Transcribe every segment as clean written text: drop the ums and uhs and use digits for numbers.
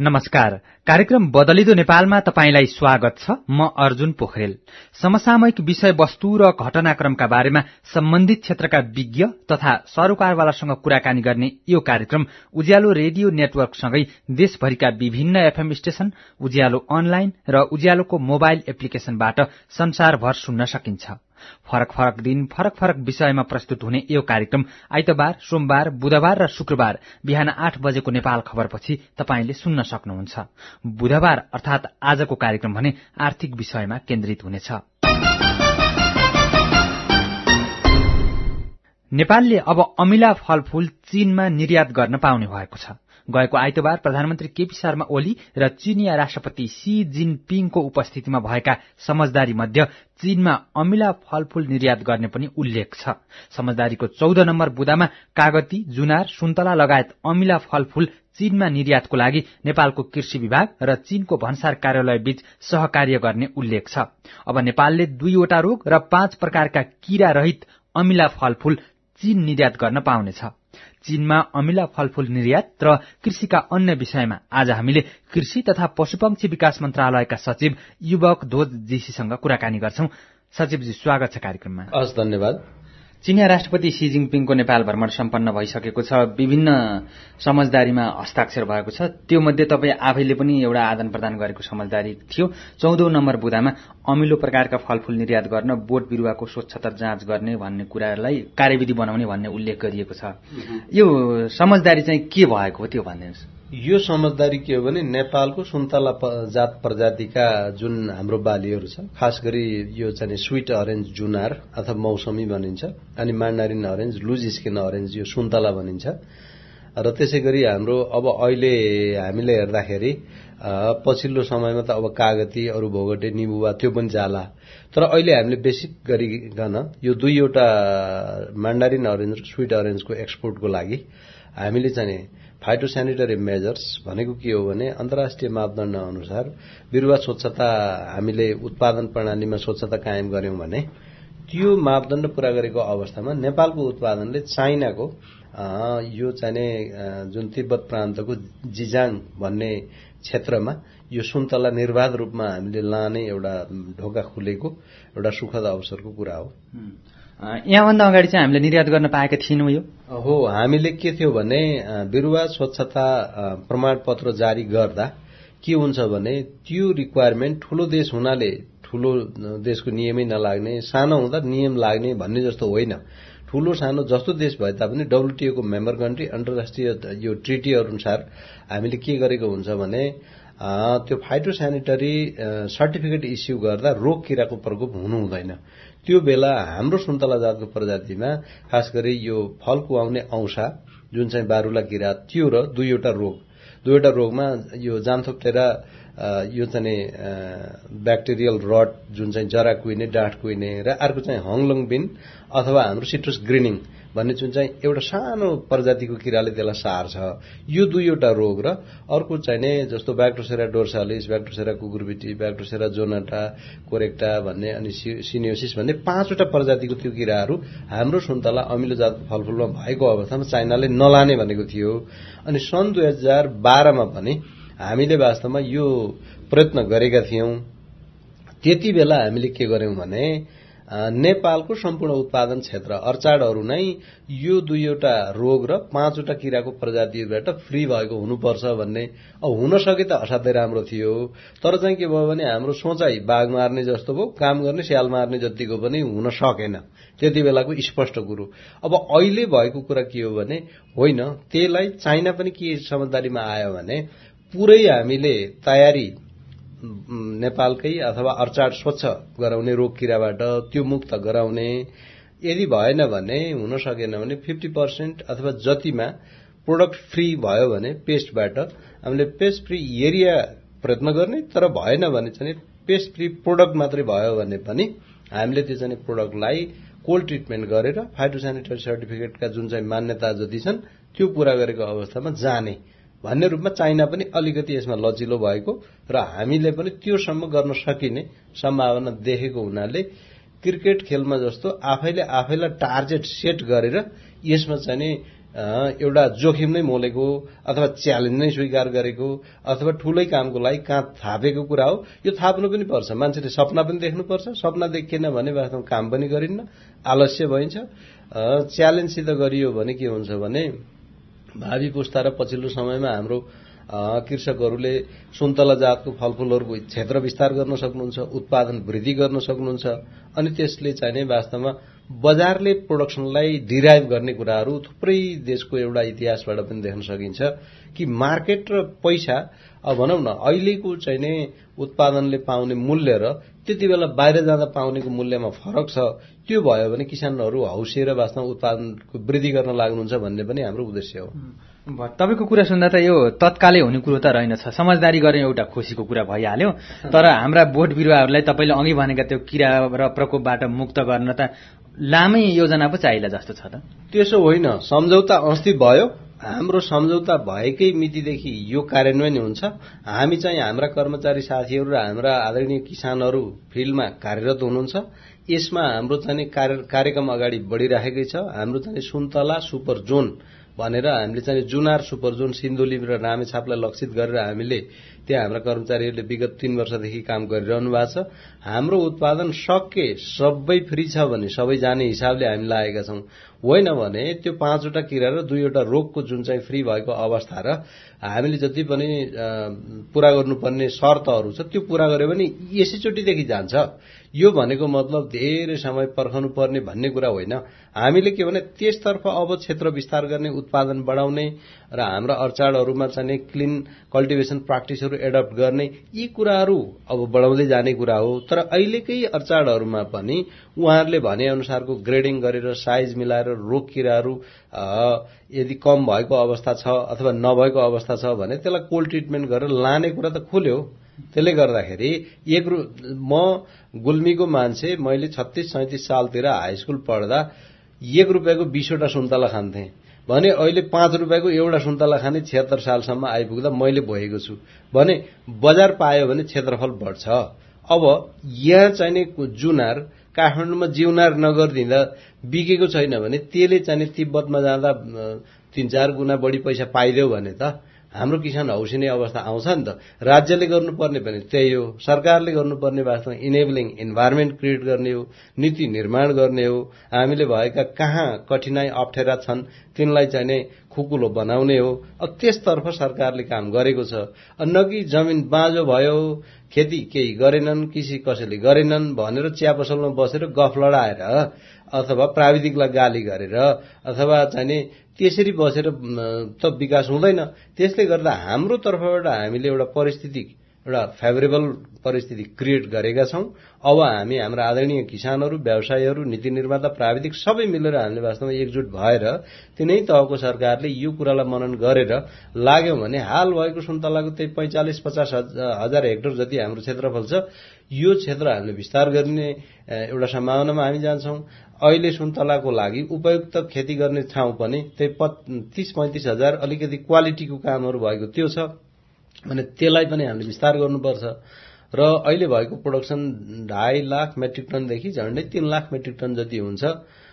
नमस्कार। कार्यक्रम बदलिदो नेपालमा तपाईंलाई स्वागत छ। म अर्जुन पोखरेल। समसामयिक विषयवस्तु र घटनाक्रमका बारेमा सम्बन्धित क्षेत्रका विज्ञ तथा सरोकारवालासँग कुराकानी गर्ने यो कार्यक्रम उज्यालो रेडियो नेटवर्कसँगै देशभरिका विभिन्न एफएम स्टेशन, उज्यालो अनलाइन र उज्यालोको मोबाइल एप्लिकेशनबाट संसारभर सुन्न सकिन्छ। फरक फरक दिन फरक फरक विषयमा प्रस्तुत हुने यो कार्यक्रम आइतबार, सोमबार, बुधबार र शुक्रबार बिहान 8 बजेको नेपाल खबरपछि तपाईंले सुन्न सक्नुहुन्छ। बुधबार अर्थात आजको कार्यक्रम भने आर्थिक विषयमा केन्द्रित हुनेछ। नेपालले अब अमिला फलफूल चीनमा निर्यात गर्न पाउने भएको छ। गएको आइतबार प्रधानमन्त्री केपी शर्मा ओली र चीनिया राष्ट्रपति शी जिनपिङको उपस्थितिमा भएका समझदारी मध्ये चीनमा अमिला फलफूल निर्यात गर्ने पनि उल्लेख छ। समझदारीको 14 नम्बर बुदामा कागती, जुनार, सुन्तला लगायत अमिला फलफूल चीनमा निर्यातको लागि नेपालको कृषि विभाग र चीनको भन्सार कार्यालय बीच सहकार्य गर्ने उल्लेख छ। अब नेपालले 2 वटा रोग र 5 प्रकारका कीरा रहित अमिला फलफूल चीन निर्यात गर्न पाउनेछ। चीनमा अमिला फलफूल निर्यात र कृषिका अन्य विषयमा आज हामीले कृषि तथा पशुपक्षी विकास मन्त्रालयका सचिव युवक ध्वज जीसीसँग कुराकानी गर्छौं। सचिवजी, स्वागत छ कार्यक्रममा। हस्, धन्यवाद। चीनिया राष्ट्रपति शी जिनपिङको नेपाल भ्रमण सम्पन्न भइसकेको छ। विभिन्न समझदारीमा हस्ताक्षर भएको छ। त्यो मध्ये तपाईँ आफैले पनि एउटा आदान प्रदान गरेको समझदारी थियो। 14औं नम्बर बुदामा अमिलो प्रकारका फलफूल निर्यात गर्न बोट बिरुवाको स्वच्छता जाँच गर्ने भन्ने कुरालाई कार्यविधि बनाउने भन्ने उल्लेख गरिएको छ। यो समझदारी चाहिँ के भएको हो त्यो भनिदिनुहोस्। यो समझदारी के हो भने नेपालको सुन्तला जात प्रजातिका जुन हाम्रो बालीहरू छ, खास गरी यो चाहिँ स्वीट अरेन्ज जुनार अथवा मौसमी भनिन्छ, अनि mandarin orange, loose skin orange यो सुन्तला भनिन्छ। र त्यसै गरी हाम्रो अब अहिले हामीले हेर्दाखेरि पछिल्लो समयमा त अब कागती, अरू भोगटे, निबुवा त्यो पनि जाला। तर अहिले हामीले बेसिक गरिकन यो 2 वटा मान्डारिन अरेन्ज र स्वीट अरेन्जको एक्सपोर्टको लागि हामीले चाहिँ फाइटोस्यानिटरी मेजर्स भनेको के हो भने अन्तर्राष्ट्रिय मापदण्ड अनुसार बिरुवा स्वच्छता हामीले उत्पादन प्रणालीमा स्वच्छता कायम गर्यौं भने त्यो मापदण्ड पूरा गरेको अवस्थामा नेपालको उत्पादनले चाइनाको यो चाहिँ जुन तिब्बत प्रान्तको जिजाङ भन्ने क्षेत्रमा यो सुन्तला निर्बाध रूपमा हामीले लाने एउटा ढोका खुलेको एउटा सुखद अवसरको कुरा हो। यहाँभन्दा अगाडि चाहिँ हामीले निर्यात गर्न पाएका थिएनौँ। यो हो, हामीले के थियो भने बिरुवा स्वच्छता प्रमाणपत्र जारी गर्दा के हुन्छ भने त्यो रिक्वायरमेन्ट ठूलो देश हुनाले ठूलो देशको नियमै नलाग्ने, सानो हुँदा नियम लाग्ने भन्ने जस्तो होइन। ठूलो सानो जस्तो देश भए तापनि डब्ल्युटीओ को मेम्बर कन्ट्री अन्तर्राष्ट्रिय यो ट्रिटी अनुसार हामीले के गरेको हुन्छ भने त्यो फाइटोस्यानिटरी सर्टिफिकेट इस्यु गर्दा रोग किराको प्रकोप हुनु हुँदैन। त्यो बेला हाम्रो सुन्तला जातको प्रजातिमा खास गरी यो फल कुहाउने औंसा जुन चाहिँ बारुला किरा त्यो र 2 वटा रोगमा यो जान्थोप्टेरा यो चाहिँ ब्याक्टेरियल रट जुन चाहिँ जरा कुहिने, डाँठ कुहिने र अर्को चाहिँ हङलङ बिन अथवा हाम्रो सिट्रस ग्रिनिङ भन्ने जुन चाहिँ एउटा सानो प्रजातिको किराले त्यसलाई सार्छ। यो 2 वटा रोग र अर्को चाहिँ जस्तो ब्याक्टोसेरा डोर्सालिस, ब्याक्टोसेरा कुकुरबिटी, ब्याक्टोसेरा जोनाटा, कोरेक्टा भन्ने अनि सिनियोसिस भन्ने 5 वटा प्रजातिको त्यो किराहरू हाम्रो सुन्तला अमिलो जातको फलफूलमा भएको अवस्थामा चाइनाले नलाने भनेको थियो। अनि सन् 2012 मा पनि हामीले वास्तवमा यो प्रयत्न गरेका थियौं। त्यति बेला हामीले के गर्यौं भने नेपालको सम्पूर्ण उत्पादन क्षेत्र अर्चाडहरू नै यो 2 वटा रोग र 5 वटा किराको प्रजातिबाट फ्री भएको हुनुपर्छ भन्ने हुन सके त असाध्यै राम्रो थियो। तर चाहिँ के भयो भने हाम्रो सोचाइ बाघ मार्ने जस्तो भयो, काम गर्ने स्याल मार्ने जतिको पनि हुन सकेन। त्यति बेलाको स्पष्ट कुरो। अब अहिले भएको कुरा के हो भने होइन, त्यसलाई चाइना पनि के समझदारीमा आयो भने पुरै हामीले तयारी नेपालकै अथवा अर्चाड स्वच्छ गराउने रोग किराबाट त्यो मुक्त गराउने, यदि भएन भने हुन सकेन भने 50% अथवा जतिमा प्रोडक्ट फ्री भयो भने पेस्टबाट हामीले पेस्ट फ्री एरिया प्रयत्न गर्ने। तर भएन भने चाहिँ पेस्ट फ्री प्रोडक्ट मात्रै भयो भने पनि हामीले त्यो चाहिँ प्रोडक्टलाई कोल्ड ट्रिटमेन्ट गरेर फाइटोस्यानिटरी सर्टिफिकेटका जुन चाहिँ मान्यता जति छन् त्यो पूरा गरेको अवस्थामा जाने भन्ने रूपमा चाइना पनि अलिकति यसमा लचिलो भएको र हामीले पनि त्योसम्म गर्न सकिने सम्भावना देखेको हुनाले क्रिकेट खेलमा जस्तो आफैले आफैलाई टार्गेट सेट गरेर यसमा चाहिँ एउटा जोखिम नै मोलेको अथवा च्यालेन्ज नै स्वीकार गरेको अथवा ठूलै कामको लागि काँध थापेको कुरा हो। यो थाप्नु पनि पर्छ। मान्छेले सपना पनि देख्नुपर्छ। सपना देखिएन भने वास्तवमा काम पनि गरिन्न, आलस्य भइन्छ। च्यालेन्जसित गरियो भने के हुन्छ भने भावी पुस्ता र पछिल्लो समयमा हाम्रो कृषकहरूले सुन्तला जातको फलफूलहरूको क्षेत्र विस्तार गर्न सक्नुहुन्छ, उत्पादन वृद्धि गर्न सक्नुहुन्छ। अनि त्यसले चाहिँ वास्तवमा बजारले प्रोडक्सनलाई डिराइभ गर्ने कुराहरू थुप्रै देशको एउटा इतिहासबाट पनि देख्न सकिन्छ कि मार्केट र पैसा अब भनौँ न अहिलेको चाहिँ उत्पादनले पाउने मूल्य र त्यति बेला बाहिर जाँदा पाउनेको मूल्यमा फरक छ। त्यो भयो भने किसानहरू हौसिएर वास्तवमा उत्पादनको वृद्धि गर्न लाग्नुहुन्छ भन्ने पनि हाम्रो उद्देश्य हो। तपाईको कुरा सुन्दा त यो तत्कालै हुने कुरो त रहेनछ। समझदारी गर्ने एउटा खुसीको कुरा भइहाल्यो। तर हाम्रा बोट बिरुवाहरूलाई तपाईले अघि भनेका त्यो किरा र प्रकोपबाट मुक्त गर्न त लामै योजना पो चाहिला जस्तो छ त। त्यसो होइन, सम्झौता अस्ति भयो। हाम्रो सम्झौता भएकै मितिदेखि यो कार्यान्वयन हुन्छ। हामी चाहिँ हाम्रा कर्मचारी साथीहरू र हाम्रा आदरणीय किसानहरू फिल्डमा कार्यरत हुनुहुन्छ। यसमा हाम्रो चाहिँ कार्यक्रम अगाडि बढिरहेकै छ। हाम्रो चाहिँ सुन्तला सुपर जोन भनेर हामीले चाहिँ जुनार सुपर जोन सिन्धुली र रामेछापलाई लक्षित गरेर हामीले त्यहाँ हाम्रा कर्मचारीहरूले विगत 3 वर्षदेखि काम गरिरहनु भएको छ। हाम्रो उत्पादन सके सबै फ्री छ भने सबै जाने हिसाबले हामी लागेका छौं। होइन भने त्यो 5 वटा किरा र 2 वटा रोगको जुन चाहिँ फ्री भएको अवस्था र हामीले जति पनि पूरा गर्नुपर्ने शर्तहरू छ त्यो पूरा गर्यो भने यसैचोटिदेखि जान्छ। यो भनेको मतलब धेरै समय पर्खनु पर्ने भन्ने कुरा होइन। हामीले के भने त्यसतर्फ अब क्षेत्र विस्तार गर्ने, उत्पादन बढाउने र हाम्रा अर्चाडहरूमा चाहिँ क्लिन कल्टिभेसन प्र्याक्टिसहरू एडप्ट गर्ने यी कुराहरू अब बढाउँदै जाने कुरा हो। तर अहिलेकै अर्चाडहरूमा पनि उहाँहरूले भने अनुसारको ग्रेडिङ गरेर साइज मिलाएर रोग किराहरू यदि कम भएको अवस्था छ अथवा नभएको अवस्था छ भने त्यसलाई कोल्ड ट्रिटमेन्ट गरेर लाने कुरा त खुल्यो। त्यसले गर्दाखेरि म गुल्मीको मान्छे, मैले 36-37 सालतिर हाई स्कुल पढ्दा 1 रुपियाँको 20 वटा सुन्तला खान्थे भने अहिले 5 रुपियाँको एउटा सुन्तला खाने 76 सालसम्म आइपुग्दा मैले भोगेको छु भने बजार पायो भने क्षेत्रफल बढ्छ। अब यहाँ चाहिने जुनार काठमाडौँमा जिउनार नगरिदिँदा बिकेको छैन भने त्यसले चाहिँ तिब्बतमा जाँदा 3-4 गुणा बढी पैसा पाइदेऊ भने त हाम्रो किसान हौसिने अवस्था आउँछ नि त। राज्यले गर्नुपर्ने पनि त्यही हो। सरकारले गर्नुपर्ने वास्तवमा इनेबलिङ इन्भाइरोमेन्ट क्रिएट गर्ने हो, नीति निर्माण गर्ने हो। हामीले भएका कहाँ कठिनाई अप्ठ्यारा छन् तिनलाई चाहिँ खुकुलो बनाउने हो। अब त्यसतर्फ सरकारले काम गरेको छ। न कि जमिन बाँझो भयो, खेती केही गरेनन्, कृषि कसैले गरेनन् भनेर चिया पसलमा बसेर गफ लडाएर अथवा प्राविधिकलाई गाली गरेर अथवा चाहिँ त्यसरी बसेर त विकास हुँदैन। त्यसले गर्दा हाम्रो तर्फबाट हामीले एउटा फेभरेबल परिस्थिति क्रिएट गरेका छौं। अब हामी हाम्रा आदरणीय किसानहरू, व्यवसायीहरू, नीति निर्माता, प्राविधिक सबै मिलेर हामीले वास्तवमा एकजुट भएर तिनै तहको सरकारले यो कुरालाई मनन गरेर लाग्यौं भने हाल भएको सुन्तलाको त्यही 45-50 हजार हेक्टर जति हाम्रो क्षेत्रफल छ। यो क्षेत्र हामीले विस्तार गर्ने एउटा सम्भावनामा हामी जान्छौं। अहिले सुन्तलाको लागि उपयुक्त खेती गर्ने ठाउँ पनि त्यही 30-35 हजार अलिकति क्वालिटीको कामहरू भएको त्यो छ भने त्यसलाई पनि हामीले विस्तार गर्नुपर्छ। र अहिले भएको प्रोडक्सन 2.5 लाख मेट्रिक टनदेखि झण्डै 3 लाख मेट्रिक टन जति हुन्छ।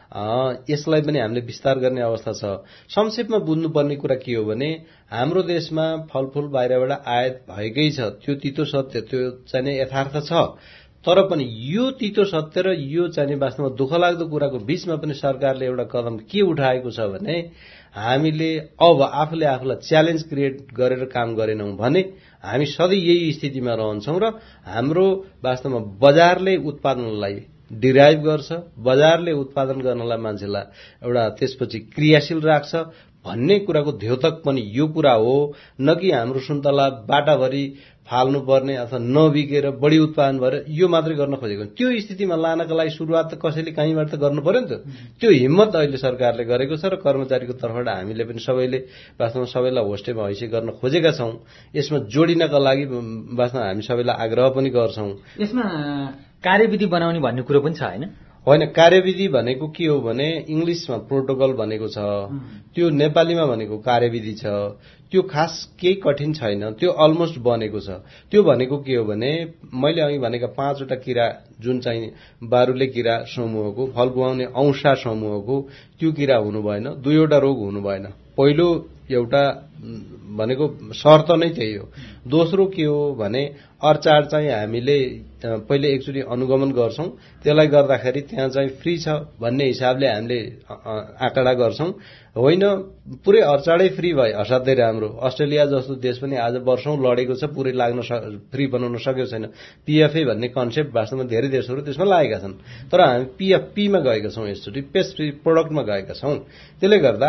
यसलाई पनि हामीले विस्तार गर्ने अवस्था छ। संक्षेपमा बुझ्नुपर्ने कुरा के हो भने हाम्रो देशमा फलफूल बाहिरबाट आयात भएकै छ। त्यो तितो सत्य, त्यो चाहिँ यथार्थ छ। तर पनि यो तितो सत्य र यो चाहिँ वास्तवमा दुःखलाग्दो कुराको बीचमा पनि सरकारले एउटा कदम के उठाएको छ भने हामीले अब आफूले आफूलाई च्यालेन्ज क्रिएट गरेर काम गरेनौं भने हामी सधैँ यही स्थितिमा रहन्छौं र हाम्रो वास्तवमा बजारले उत्पादनलाई डिराइभ गर्छ, बजारले उत्पादन गर्नलाई मान्छेलाई एउटा त्यसपछि क्रियाशील राख्छ भन्ने कुराको द्योतक पनि यो कुरा हो। न कि हाम्रो सुन्तला बाटाभरि फाल्नुपर्ने अथवा नबिकेर बढी उत्पादन भएर यो मात्रै गर्न खोजेको। त्यो स्थितिमा लानका लागि सुरुवात त कसैले कहीँबाट त गर्नु पर्यो नि त। त्यो हिम्मत अहिले सरकारले गरेको छ र कर्मचारीको तर्फबाट हामीले पनि सबैले वास्तवमा सबैलाई होस्टेमा हैसियत गर्न खोजेका छौं। यसमा जोडिनका लागि वास्तवमा हामी सबैलाई आग्रह पनि गर्छौं। यसमा कार्यविधि बनाउने भन्ने कुरो पनि छ हैन? होइन, कार्यविधि भनेको के हो भने इंग्लिशमा प्रोटोकल भनेको छ, त्यो नेपालीमा भनेको कार्यविधि छ। त्यो खास केही कठिन छैन, त्यो अलमोस्ट बनेको छ। त्यो भनेको के हो भने मैले अघि भनेका 5 वटा किरा जुन चाहिँ बारुले किरा समूहको, फल खुवाउने औंसा समूहको त्यो किरा हुनु भएन, 2 वटा रोग हुनु भएन। पहिलो एउटा भनेको शर्त नै त्यही हो। दोस्रो के हो भने अर्चाड चाहिँ हामीले पहिले एकचोटि अनुगमन गर्छौं, त्यसलाई गर्दाखेरि त्यहाँ चाहिँ फ्री छ भन्ने हिसाबले हामीले आँकडा गर्छौं। होइन पुरै अर्चाडै फ्री भए असाध्यै राम्रो। अस्ट्रेलिया जस्तो देश पनि आज वर्षौं लडेको छ, पुरै लाग्न फ्री बनाउन सकेको छैन। पीएफए भन्ने कन्सेप्ट वास्तवमा धेरै देशहरू त्यसमा लागेका छन्, तर हामी पीएफपीमा गएका छौं, यसचोटि पेस्ट फ्री प्रोडक्टमा गएका छौं। त्यसले गर्दा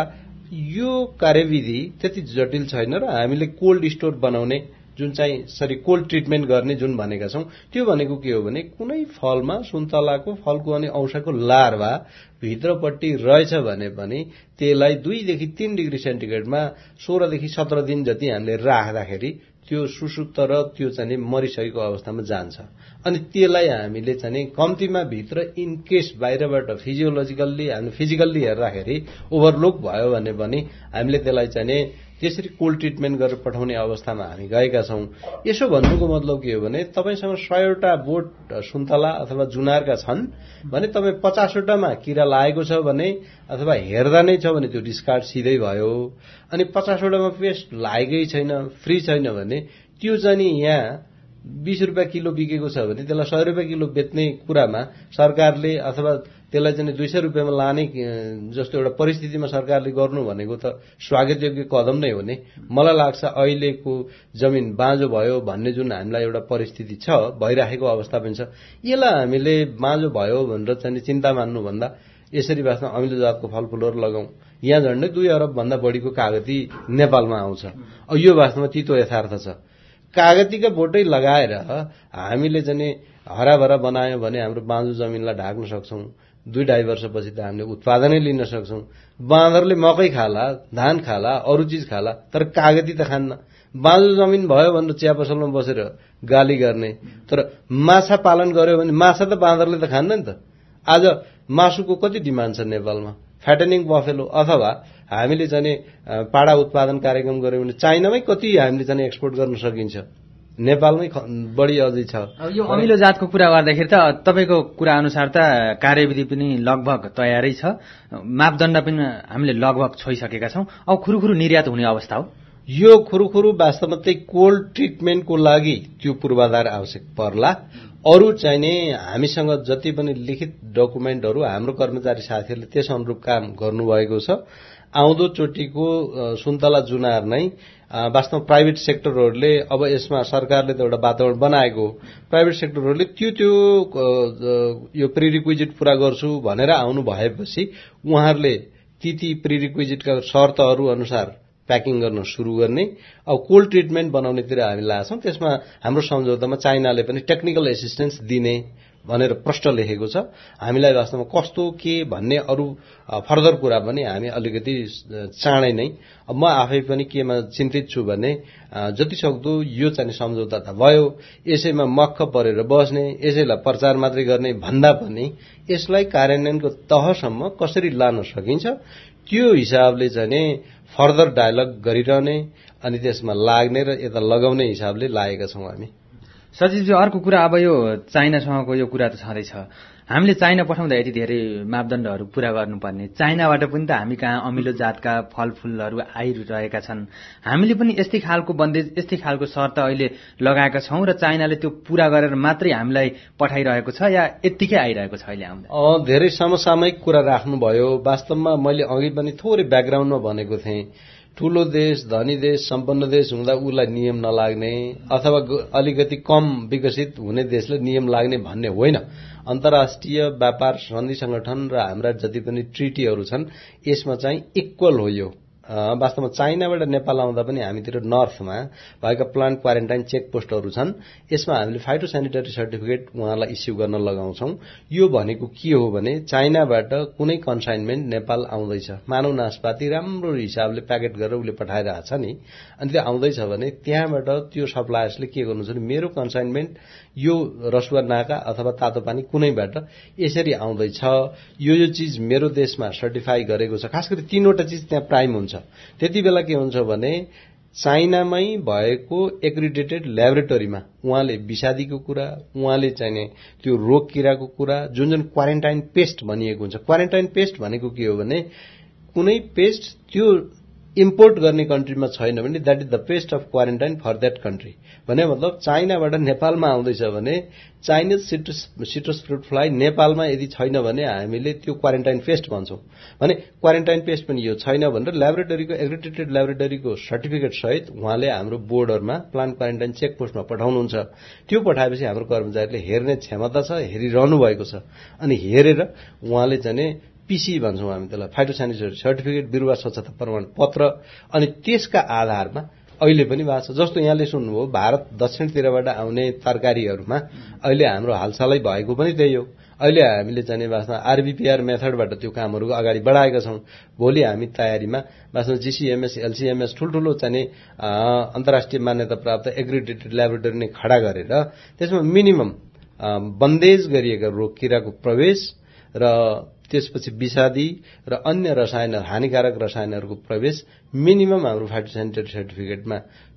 यो कार्यविधि त्यति जटिल छैन र हामीले कोल्ड स्टोर बनाउने जुन चाहिँ कोल्ड ट्रिटमेन्ट गर्ने जुन भनेका छौं, त्यो भनेको के हो भने कुनै फलमा सुन्तलाको फलको अनि औंसाको लार्भा भित्रपट्टि रहेछ भने पनि त्यसलाई 2 देखि 3 डिग्री सेन्टिग्रेडमा 16 देखि 17 दिन जति हामीले राख्दाखेरि त्यो सुसुप्त र त्यो चाहिँ मरिसकेको अवस्थामा जान्छ। अनि त्यसलाई हामीले चाहिँ कम्तीमा भित्र इन केस बाहिरबाट फिजियोलोजिकल्ली हामीले फिजिकल्ली हेर्दाखेरि ओभरलोड भयो भने पनि हामीले त्यसलाई चाहिँ त्यसरी कोल्ड ट्रिटमेन्ट गरेर पठाउने अवस्थामा हामी गएका छौं। यसो भन्नुको मतलब के हो भने तपाईसँग 100 वटा बोट सुन्तला अथवा जुनारका छन् भने तपाईँ 50 वटामा किरा लागेको छ भने अथवा हेर्दा नै छ भने त्यो डिस्कार्ड सिधै भयो। अनि 50 वटामा पेस्ट लागेकै छैन, फ्री छैन भने त्यो चाहिँ यहाँ 20 रुपैयाँ किलो बिकेको छ भने त्यसलाई 100 रुपैयाँ किलो बेच्ने कुरामा सरकारले अथवा त्यसलाई चाहिँ 200 रुपैयाँमा लाने जस्तो एउटा परिस्थितिमा सरकारले गर्नु भनेको त स्वागतयोग्य कदम नै हो नि। मलाई लाग्छ अहिलेको जमिन बाँझो भयो भन्ने जुन हामीलाई एउटा परिस्थिति छ, भइराखेको अवस्था पनि छ, यसलाई हामीले बाँझो भयो भनेर चाहिँ चिन्ता मान्नुभन्दा यसरी वास्तवमा अमिलो जातको फलफुलहरू लगाउँ। यहाँ झन्डै 2 अरब भन्दा बढीको कागती नेपालमा आउँछ। यो वास्तवमा तितो यथार्थ छ। कागतीका बोटै लगाएर हामीले चाहिँ हराभरा बनायौं भने हाम्रो बाँझो जमिनलाई ढाक्न सक्छौं। 2-2.5 वर्षपछि त हामीले उत्पादनै लिन सक्छौं। बाँदरले मकै खाला, धान खाला, अरू चीज खाला, तर कागती त खान्न। बाँझो जमिन भयो भनेर चिया पसलमा बसेर गाली गर्ने, तर माछा पालन गर्यो भने माछा त बाँदरले त खान्न नि त। आज मासुको कति डिमान्ड छ नेपालमा? फ्याटनिङ बफेलो अथवा हामीले चाहिँ पाडा उत्पादन कार्यक्रम गर्यौं भने चाइनामै कति हामीले चाहिँ एक्सपोर्ट गर्न सकिन्छ, नेपालमै बढी अझै छ। यो अमिलो जातको कुरा गर्दाखेरि त तपाईको कुरा अनुसार त कार्यविधि पनि लगभग तयारै छ, मापदण्ड पनि हामीले लगभग छोइसकेका छौं। अब खुरुखुरु निर्यात हुने अवस्था हो। यो खुरुखुरु वास्तवमा त्यही कोल्ड ट्रिटमेन्टको लागि त्यो पूर्वाधार आवश्यक पर्ला। अरू चाहिने हामीसँग जति पनि लिखित डकुमेन्टहरू हाम्रो कर्मचारी साथीहरूले त्यस अनुरूप काम गर्नुभएको छ। आउँदो चोटिको सुन्तला जुनार नै वास्तवमा प्राइभेट सेक्टरहरूले अब यसमा सरकारले त एउटा वातावरण बनाएको, प्राइभेट सेक्टरहरूले त्यो यो प्रिरिक्विजिट पूरा गर्छु भनेर आउनु भएपछि उहाँहरूले ती प्रिरिक्विजिटका शर्तहरू अनुसार प्याकिङ गर्न सुरु गर्ने। अब कोल्ड ट्रिटमेन्ट बनाउनेतिर हामी लाग्छौं। त्यसमा हाम्रो सम्झौतामा चाइनाले पनि टेक्निकल एसिस्टेन्स दिने भनेर प्रष्ट लेखेको छ। हामीलाई वास्तवमा कस्तो के भन्ने अरू फर्दर कुरा पनि हामी अलिकति चाँडै नै, अब म आफै पनि केमा चिन्तित छु भने जति सक्दो यो चाहिँ सम्झौता त भयो, यसैमा मक्ख परेर बस्ने, यसैलाई प्रचार मात्रै गर्ने भन्दा पनि यसलाई कार्यान्वयनको तहसम्म कसरी लान सकिन्छ त्यो हिसाबले चाहिँ फर्दर डायलग गरिरहने अनि त्यसमा लाग्ने र यता लगाउने हिसाबले लागेका छौं हामी। सचिवजी, अर्को कुरा अब यो चाइनासँगको यो कुरा त छँदैछ। हामीले चाइना पठाउँदा यति धेरै मापदण्डहरू पूरा गर्नुपर्ने, चाइनाबाट पनि त हामी कहाँ अमिलो जातका फलफुलहरू आइरहेका छन्। हामीले पनि यस्तै खालको बन्देज, यस्तै खालको शर्त अहिले लगाएका छौं र चाइनाले त्यो पूरा गरेर मात्रै हामीलाई पठाइरहेको छ या यत्तिकै आइरहेको छ अहिले हामीलाई? धेरै समसामयिक कुरा राख्नुभयो। वास्तवमा मैले अघि पनि थोरै ब्याकग्राउन्डमा भनेको थिएँ, ठूलो देश, धनी देश, सम्पन्न देश हुँदा उसलाई नियम नलाग्ने अथवा अलिकति कम विकसित हुने देशले नियम लाग्ने भन्ने होइन। अन्तर्राष्ट्रिय व्यापार सन्धि संगठन र हाम्रा जति पनि ट्रिटीहरू छन् यसमा चाहिँ इक्वल हो। यो वास्तवमा चाइनाबाट नेपाल आउँदा पनि हामीतिर नर्थमा भएका प्लान्ट क्वारेन्टाइन चेकपोस्टहरू छन्। यसमा हामीले फाइटोस्यानिटरी सर्टिफिकेट उहाँलाई इस्यु गर्न लगाउँछौं। यो भनेको के हो भने चाइनाबाट कुनै कन्साइनमेन्ट नेपाल आउँदैछ, मानव नाशपाती राम्रो हिसाबले प्याकेट गरेर उसले पठाइरहेछ नि, अनि त्यो आउँदैछ भने त्यहाँबाट त्यो सप्लायर्सले के गर्नुहुन्छ भने मेरो कन्साइनमेन्ट यो रसुवा नाका अथवा तातो पानी कुनैबाट यसरी आउँदैछ, यो चीज मेरो देशमा सर्टिफाई गरेको छ। खास गरी 3वटा चीज त्यहाँ प्राइम हुन्छ। त्यति बेला के हुन्छ भने चाइनामै भएको एक्रिडेटेड ल्याबोरेटरीमा उहाँले विषादीको कुरा, उहाँले चाहिने त्यो रोग किराको कुरा, जुन क्वारेन्टाइन पेस्ट भनिएको हुन्छ। क्वारेन्टाइन पेस्ट भनेको के हो भने कुनै पेस्ट त्यो इम्पोर्ट गर्ने कन्ट्रीमा छैन भने that is the pest of quarantine for that country. भने मतलब चाइनाबाट नेपालमा आउँदैछ भने चाइनिज सिट्रस फ्रुट फ्लाई नेपालमा यदि छैन भने हामीले त्यो क्वारेन्टाइन पेस्ट भन्छौं। भने क्वारेन्टाइन पेस्ट पनि यो छैन भनेर ल्याबोरेटरीको एक्रिडेटेड ल्याबोरेटरीको सर्टिफिकेट सहित उहाँले हाम्रो बोर्डरमा प्लान्ट क्वारेन्टाइन चेकपोस्टमा पठाउनुहुन्छ। त्यो पठाएपछि हाम्रो कर्मचारीले हेर्ने क्षमता छ, हेरिरहनु भएको छ, अनि हेरेर उहाँले चाहिँ पीसी भन्छौं हामी त्यसलाई, फाइटोस्यानिटरी सर्टिफिकेट, बिरुवा स्वच्छता प्रमाण पत्र, अनि त्यसका आधारमा अहिले पनि भएको छ। जस्तो यहाँले सुन्नुभयो भारत दक्षिणतिरबाट आउने तरकारीहरूमा अहिले हाम्रो हालसालै भएको पनि त्यही हो। अहिले हामीले चाहिँ वास्तवमा आरबीपीआर मेथडबाट त्यो कामहरू अगाडि बढाएका छौं। भोलि हामी तयारीमा वास्तवमा जीसीएमएस, एलसीएमएस ठूलठूलो चाहिँ अन्तर्राष्ट्रिय मान्यता प्राप्त एग्रिडेटेड ल्याबोरेटरी नै खडा गरेर त्यसमा मिनिमम बन्देज गरिएका रोग किराको प्रवेश र त्यसपछि विषादी र अन्य रसायन, हानिकारक रसायनहरूको प्रवेश मिनिमम हाम्रो फाइटोस्यानिटरी सर्टिफिकेटमा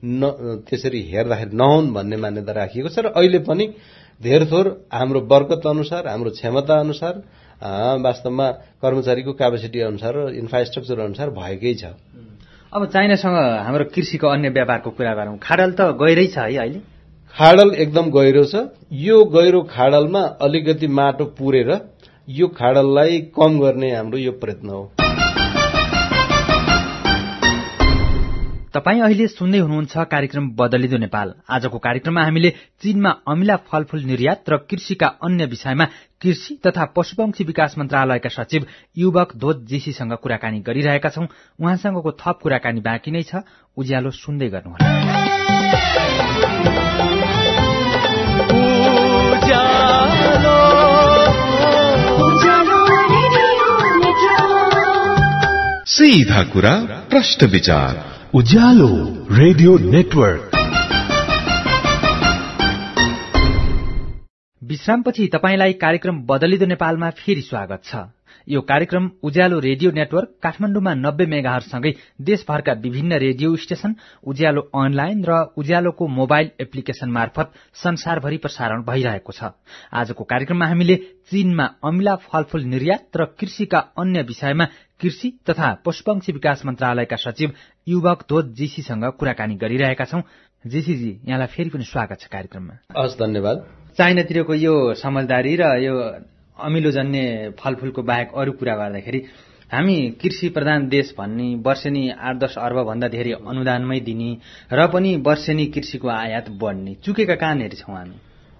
त्यसरी हेर्दाखेरि नहुन् भन्ने मान्यता राखिएको छ। र अहिले पनि धेरथोर हाम्रो बरकत अनुसार, हाम्रो क्षमता अनुसार, वास्तवमा कर्मचारीको क्यापेसिटी अनुसार र इन्फ्रास्ट्रक्चर अनुसार भएकै छ। अब चाइनासँग हाम्रो कृषिको अन्य व्यापारको कुरा गरौं। खाडल त गहिरै छ है अहिले? खाडल एकदम गहिरो छ। यो गहिरो खाडलमा अलिकति माटो पुरेर यो खाडललाई कम गर्ने हाम्रो यो प्रयत्न हो। तपाई अहिले सुन्दै हुनुहुन्छ कार्यक्रम बदलिदो नेपाल। आजको कार्यक्रममा हामीले चीनमा अमिला फलफूल निर्यात र कृषिका अन्य विषयमा कृषि तथा पशुपक्षी विकास मन्त्रालयका सचिव युवक धोत जीसीसँग कुराकानी गरिरहेका छौं। उहाँसँगको थप कुराकानी बाँकी नै छ, उज्यालो सुन्दै गर्नुहोला। सीधा कुरा, प्रश्न विचार, उज्यालो रेडियो नेटवर्क। विश्रामपछि तपाईंलाई कार्यक्रम बदलिदो नेपालमा फेरि स्वागत छ। यो कार्यक्रम उज्यालो रेडियो नेटवर्क काठमाडौँमा 90 मेगाहर्ज सँगै देशभरका विभिन्न रेडियो स्टेशन, उज्यालो अनलाइन र उज्यालोको मोबाइल एप्लिकेशन मार्फत संसारभरि प्रसारण भइरहेको छ। आजको कार्यक्रममा हामीले चीनमा अमिला फलफूल निर्यात र कृषिका अन्य विषयमा कृषि तथा पशुपक्षी विकास मन्त्रालयका सचिव युवक धोत जीसीसँग कुराकानी गरिरहेका छौं। जीसीजी, यहाँलाई फेरि पनि स्वागत छ कार्यक्रममा। हस्, धन्यवाद। चाइनातिरको यो समझदारी र यो अमिलोजन्य फलफूलको बाहेक अरू कुरा गर्दाखेरि हामी कृषि प्रधान देश भन्ने, वर्षेनी 8-10 अर्ब भन्दा धेरै अनुदानमै दिने र पनि वर्षेनी कृषिको आयात बढ्ने, चुकेका कहाँनिर छौं हामी?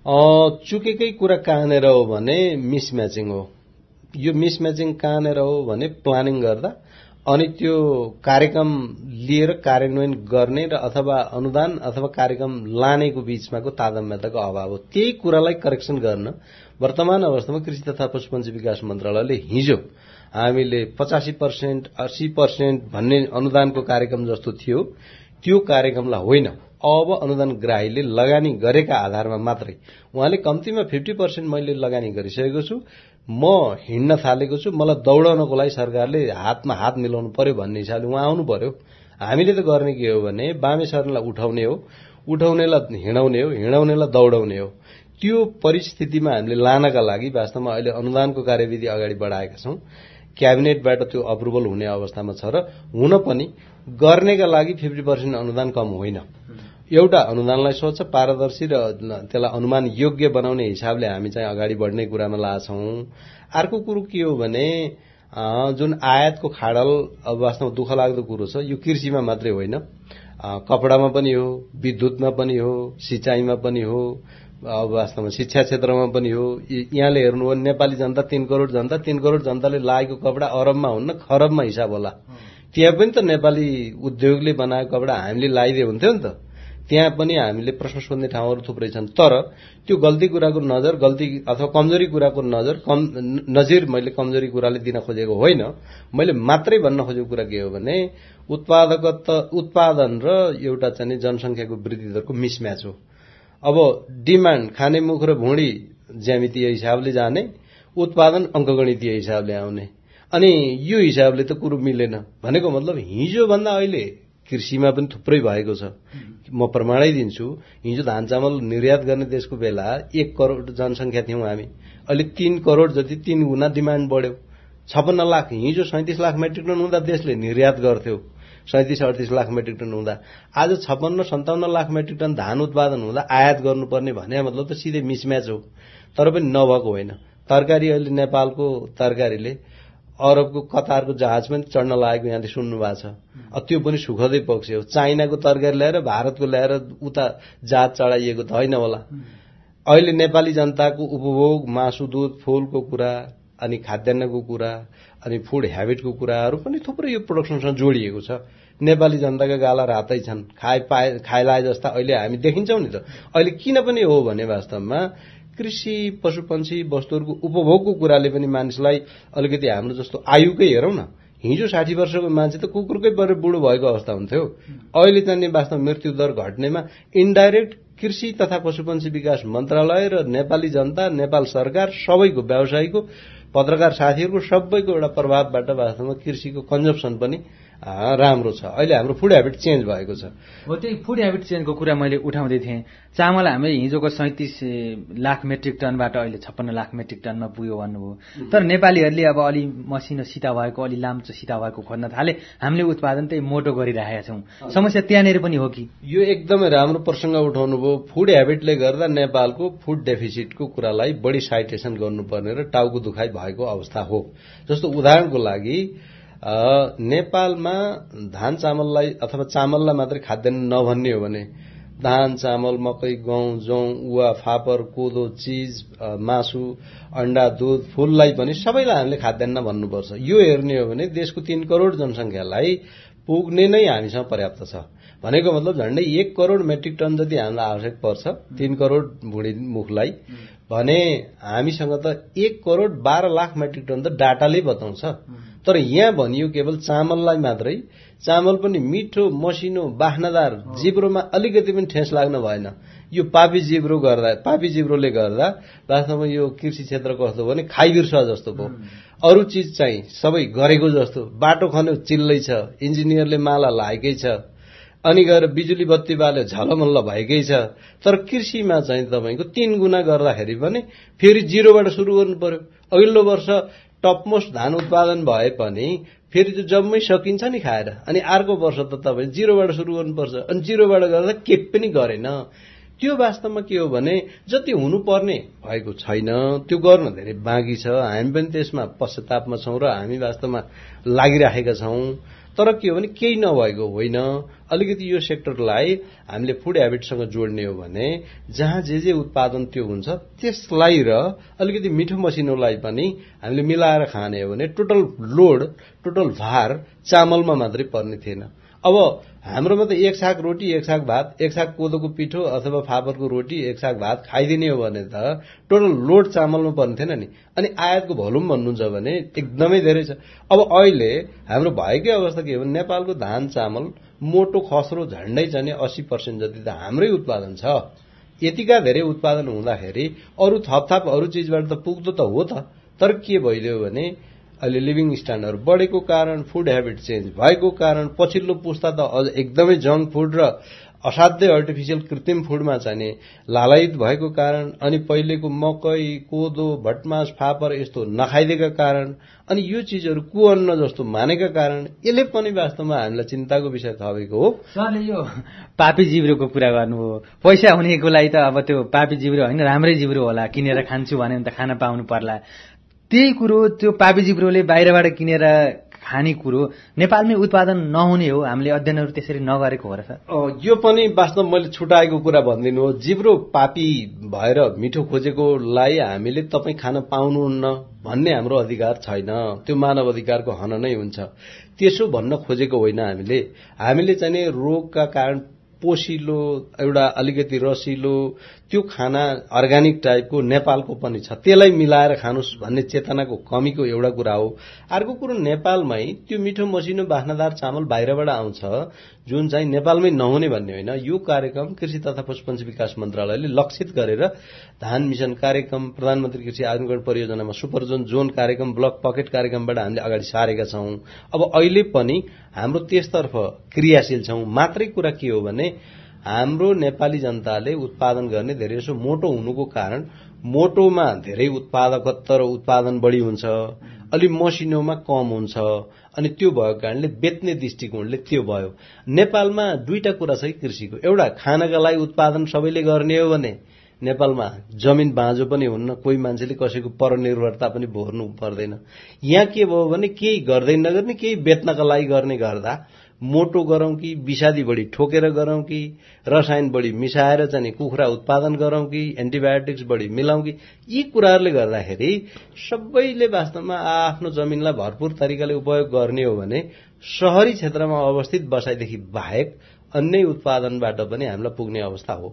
चुकेकै कुरा कहाँनिर हो भने मिसम्याचिङ हो। यो मिसम्याचिङ कहाँनिर हो भने प्लानिङ गर्दा अनि त्यो कार्यक्रम लिएर कार्यान्वयन गर्ने र अथवा अनुदान अथवा कार्यक्रम लानेको बीचमाको तारतम्यताको अभाव हो। त्यही कुरालाई करेक्सन गर्न वर्तमान अवस्थामा कृषि तथा पशुपक्षी विकास मन्त्रालयले हिजो हामीले 85%, 80% भन्ने अनुदानको कार्यक्रम जस्तो थियो त्यो कार्यक्रमलाई होइन, अब अनुदान ग्राहीले लगानी गरेका आधारमा मात्रै उहाँले कम्तीमा 50% मैले लगानी गरिसकेको छु, म हिँड्न थालेको छु, मलाई दौडाउनको लागि सरकारले हातमा हात मिलाउनु पर्यो भन्ने हिसाबले उहाँ आउनु पर्यो। हामीले त गर्ने के हो भने बामे सर्नलाई उठाउने हो, उठाउनेलाई हिँडाउने हो, हिँडाउनेलाई दौडाउने हो। त्यो परिस्थितिमा हामीले लानका लागि वास्तवमा अहिले अनुदानको कार्यविधि अगाडि बढाएका छौं। क्याबिनेटबाट त्यो अप्रुभल हुने अवस्थामा छ र हुन पनि गर्नेका लागि 50% अनुदान कम होइन। एउटा अनुदानलाई स्वच्छ, पारदर्शी र त्यसलाई अनुमान योग्य बनाउने हिसाबले हामी चाहिँ अगाडि बढ्ने कुरामा लाग्छौं। अर्को कुरो के हो भने जुन आयातको खाडल अब वास्तवमा दुःख लाग्दो कुरो छ। यो कृषिमा मात्रै होइन, कपडामा पनि हो, विद्युतमा पनि हो, सिंचाइमा पनि हो, अब वास्तवमा शिक्षा क्षेत्रमा पनि हो। यहाँले हेर्नु हो नेपाली जनता 3 करोड जनता, 3 करोड जनताले लागेको कपडा अरबमा हुन्न खरबमा हिसाब होला। त्यहाँ पनि त नेपाली उद्योगले बनाएको कपडा हामीले लगाइदिए हुन्थ्यो नि त। त्यहाँ पनि हामीले प्रश्न सोध्ने ठाउँहरू थुप्रै छन्। तर त्यो गल्ती कुराको नजर, गल्ती अथवा कमजोरी कुराको नजिर मैले कमजोरी कुराले दिन खोजेको होइन। मैले मात्रै भन्न खोजेको कुरा के हो भने उत्पादन र एउटा चाहिँ जनसङ्ख्याको वृद्धि दरको मिसम्याच हो। अब डिमान्ड खाने मुख र भुँडी ज्यामितीय हिसाबले जाने, उत्पादन अङ्कगणितीय हिसाबले आउने, अनि यो हिसाबले त कुरो मिलेन। भनेको मतलब हिजोभन्दा अहिले कृषिमा पनि थुप्रै भएको छ। म प्रमाणै दिन्छु, हिजो धान चामल निर्यात गर्ने देशको बेला 1 करोड जनसङ्ख्या थियौं हामी, अहिले 3 करोड जति, 3 गुणा डिमान्ड बढ्यो। 56 लाख, हिजो 37 लाख मेट्रिक टन हुँदा देशले निर्यात गर्थ्यो, 37-38 लाख मेट्रिक टन हुँदा। आज 56-57 लाख मेट्रिक टन धान उत्पादन हुँदा आयात गर्नुपर्ने भने मतलब त सिधै मिसम्याच हो। तर पनि नभएको होइन। तरकारी अहिले नेपालको तरकारीले अरबको कतारको जहाज पनि चढ्न लागेको यहाँले सुन्नु भएको छ। त्यो पनि सुखदै पक्ष हो। चाइनाको तरकारी ल्याएर भारतको ल्याएर उता जहाज चढाइएको त होइन होला। अहिले नेपाली जनताको उपभोग, मासु, दुध, फूलको कुरा, अनि खाद्यान्नको कुरा, अनि फुड ह्याबिटको कुराहरू पनि थुप्रै यो प्रोडक्सनसँग जोडिएको छ। नेपाली जनताका गाला रातै छन्, खाइलाए जस्ता अहिले हामी देखिन्छौँ नि त। अहिले किन पनि हो भने वास्तवमा कृषि, पशुपन्छी, वस्तुहरूको उपभोगको कुराले पनि मानिसलाई अलिकति हाम्रो जस्तो आयुकै हेरौँ न, हिजो 60 वर्षको मान्छे त कुकुरकै परेर बुढो भएको अवस्था हुन्थ्यो। अहिले चाहिँ वास्तव मृत्युदर घट्नेमा इन्डाइरेक्ट कृषि तथा पशुपन्छी विकास मन्त्रालय र नेपाली जनता, नेपाल सरकार सबैको, व्यवसायीको, पत्रकार साथीहरूको सबैको एउटा प्रभावबाट वास्तवमा कृषिको कन्जम्सन पनि राम्रो छ। अहिले हाम्रो फुड ह्याबिट चेन्ज भएको छ। हो, त्यही फुड ह्याबिट चेन्जको कुरा मैले उठाउँदै थिएँ। चामल हामीले हिजोको 37 लाख मेट्रिक टनबाट अहिले 56 लाख मेट्रिक टनमा पुग्यो भन्नुभयो। तर नेपालीहरूले अब अलि मसिनो सिता भएको, अलि लाम्चो सिता भएको खोज्न थाले। हामीले उत्पादन त्यही मोटो गरिरहेका छौँ। समस्या त्यहाँनिर पनि हो कि? यो एकदमै राम्रो प्रसङ्ग उठाउनु भयो। फुड ह्याबिटले गर्दा नेपालको फुड डेफिसिटको कुरालाई बढी साइटेसन गर्नुपर्ने र टाउको दुखाइ भएको अवस्था हो। जस्तो उदाहरणको लागि नेपालमा धान चामललाई अथवा चामललाई मात्रै खाद्यान्न नभन्ने हो भने धान, चामल, मकै, गहुँ, जौँ, उवा, फापर, कोदो, चिज, मासु, अण्डा, दूध, फूललाई पनि सबैलाई हामीले खाद्यान्न भन्नुपर्छ। यो हेर्ने हो भने देशको 3 करोड जनसङ्ख्यालाई पुग्ने नै हामीसँग पर्याप्त छ। भनेको मतलब झण्डै 1 करोड मेट्रिक टन जति हामीलाई आवश्यक पर्छ 3 करोड भुँडी मुखलाई भने हामीसँग त 1 करोड 12 लाख मेट्रिक टन त डाटाले बताउँछ। तर यहाँ भनियो केवल चामललाई मात्रै। चामल पनि मिठो, मसिनो, बास्नादार, जिब्रोमा अलिकति पनि ठेस लाग्न भएन। यो पापी जिब्रोले गर्दा वास्तवमा यो कृषि क्षेत्र कस्तो भने खाइबिर्छ जस्तो भयो। अरू चिज चाहिँ सबै गरेको जस्तो, बाटो खन्यो चिल्लै छ, इन्जिनियरले माला लागेकै छ, अनि गएर बिजुली बत्ती बाल्यो झलमल्ल भएकै छ। तर कृषिमा चाहिँ तपाईँको 3 गुणा गर्दाखेरि पनि फेरि जिरोबाट सुरु गर्नु पर्यो। अघिल्लो वर्ष टपमोस्ट धान उत्पादन भए पनि फेरि त्यो जम्मै सकिन्छ नि खाएर, अनि अर्को वर्ष त तपाईँ जिरोबाट सुरु गर्नुपर्छ। अनि जिरोबाट गर्दा के पनि गरेन। त्यो वास्तवमा के हो भने जति हुनुपर्ने भएको छैन, त्यो गर्न धेरै बाँकी छ। हामी पनि त्यसमा पश्चातापमा छौँ र हामी वास्तवमा लागिराखेका छौँ। तर के हो भने केही नभएको होइन। अलिकति यो सेक्टरलाई हामीले फुड ह्याबिटसँग जोड्ने हो भने जहाँ जे उत्पादन त्यो हुन्छ त्यसलाई र अलिकति मिठो मसिनोलाई पनि हामीले मिलाएर खाने हो भने टोटल लोड, टोटल भार चामलमा मात्रै पर्ने थिएन। अब हाम्रोमा त 1 साग रोटी, 1 साग भात, 1 साग कोदोको पिठो अथवा फापरको रोटी, 1 साग भात खाइदिने हो भने त टोटल लोड चामलमा पर्ने थिएन नि। अनि आयातको भोल्युम भन्नुहुन्छ भने एकदमै धेरै छ। अब अहिले हाम्रो भएकै अवस्था के हो भने नेपालको धान चामल मोटो खस्रो झण्डै चाहिँ 80% जति त हाम्रै उत्पादन छ। यतिका धेरै उत्पादन हुँदाखेरि अरू थपथाप अरू चिजबाट त पुग्दो त हो त। तर के भइदियो भने अहिले लिभिङ स्ट्यान्डर्ड बढेको कारण, फुड ह्याबिट चेन्ज भएको कारण, पछिल्लो पुस्ता त अझ एकदमै जङ्क फुड र असाध्यै आर्टिफिसियल कृत्रिम फुडमा चाहिँ लालायित भएको कारण, अनि पहिलेको मकै, कोदो, भटमास, फापर यस्तो नखाइदिएका कारण, अनि यो चिजहरू कुअन्न जस्तो मानेका कारण यसले पनि वास्तवमा हामीलाई चिन्ताको विषय थपेको हो। सरले यो पापी जिब्रोको कुरा गर्नुभयो। पैसा हुनेको लागि त अब त्यो पापी जिब्रो होइन, राम्रै जिब्रो होला, किनेर खान्छु भने त खान पाउनु पर्ला। त्यही कुरो त्यो पापी जिब्रोले बाहिरबाट किनेर खानेकुरो नेपालमै उत्पादन नहुने हो, हामीले अध्ययनहरू त्यसरी नगरेको हो र सर? यो पनि वास्तव मैले छुटाएको कुरा भनिदिनु हो। जिब्रो पापी भएर मिठो खोजेकोलाई हामीले तपाईँ खान पाउनुहुन्न भन्ने हाम्रो अधिकार छैन, त्यो मानव अधिकारको हनन नै हुन्छ। त्यसो भन्न खोजेको होइन हामीले चाहिँ रोगका कारण पोसिलो एउटा अलिकति रसिलो त्यो खाना अर्ग्यानिक टाइपको नेपालको पनि छ, त्यसलाई मिलाएर खानुस् भन्ने चेतनाको कमीको एउटा कुरा हो। अर्को कुरो, नेपालमै त्यो मिठो मसिनो बास्नादार चामल बाहिरबाट आउँछ जुन चाहिँ नेपालमै नहुने भन्ने होइन। यो कार्यक्रम कृषि तथा पशुपन्छी विकास मन्त्रालयले लक्षित गरेर धान मिशन कार्यक्रम, प्रधानमन्त्री कृषि आधुनिकीकरण परियोजनामा सुपर जोन कार्यक्रम, ब्लक पकेट कार्यक्रमबाट हामीले अगाडि सारेका छौं। अब अहिले पनि हाम्रो त्यसतर्फ क्रियाशील छौं। मात्रै कुरा के हो भने हाम्रो नेपाली जनताले उत्पादन गर्ने धेरैजसो मोटो हुनुको कारण मोटोमा धेरै उत्पादकत्व र उत्पादन बढी हुन्छ, अलि मसिनोमा कम हुन्छ, अनि त्यो भएको कारणले बेच्ने दृष्टिकोणले त्यो भयो। नेपालमा दुईटा कुरा छ कृषिको। एउटा, खानका लागि उत्पादन सबैले गर्ने हो भने नेपालमा जमिन बाँझो पनि हुन्न, कोही मान्छेले कसैको परनिर्भरता पनि भोर्नु पर्दैन। यहाँ के भयो भने केही गर्दै नगर्ने, केही बेच्नका लागि गर्ने गर्दा मोटो गरौं कि विषादी बढी ठोकेर गरौं कि रसायन बढी मिसाएर चाहिँ कुखुरा उत्पादन गरौं कि एन्टिबायोटिक्स बढी मिलाउँ कि, यी कुराहरूले गर्दाखेरि सबैले वास्तवमा आफ्नो जमिनलाई भरपूर तरिकाले उपयोग गर्ने हो भने शहरी क्षेत्रमा अवस्थित बसाइदेखि बाहेक अन्य उत्पादनबाट पनि हामीलाई पुग्ने अवस्था हो।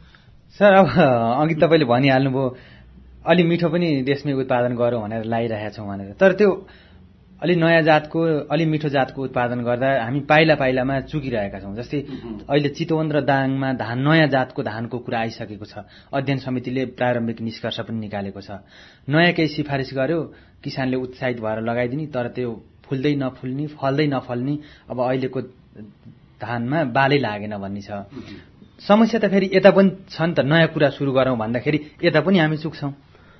सर, अब अघि तपाईँले भनिहाल्नुभयो अलि मिठो पनि देशमै उत्पादन गरौँ भनेर लागिरहेका छौँ भनेर, तर त्यो अलि नयाँ जातको अलि मिठो जातको उत्पादन गर्दा हामी पाइला पाइलामा चुकिरहेका छौँ। जस्तै अहिले चितवन र दाङमा नयाँ जातको धानको कुरा आइसकेको छ। अध्ययन समितिले प्रारम्भिक निष्कर्ष पनि निकालेको छ। नयाँ केही सिफारिस गर्यो, किसानले उत्साहित भएर लगाइदिने, तर त्यो फुल्दै नफुल्ने, फल्दै नफल्ने, अब अहिलेको धानमा बालै लागेन भन्ने छ। समस्या त फेरि यता पनि छ नि त, नयाँ कुरा सुरु गरौँ भन्दाखेरि यता पनि हामी चुक्छौँ।